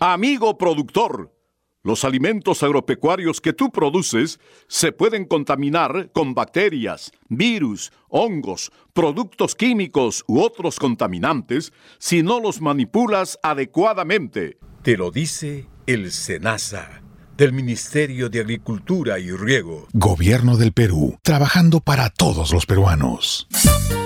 Amigo productor, los alimentos agropecuarios que tú produces se pueden contaminar con bacterias, virus, hongos, productos químicos u otros contaminantes si no los manipulas adecuadamente. Te lo dice el SENASA, del Ministerio de Agricultura y Riego. Gobierno del Perú, trabajando para todos los peruanos.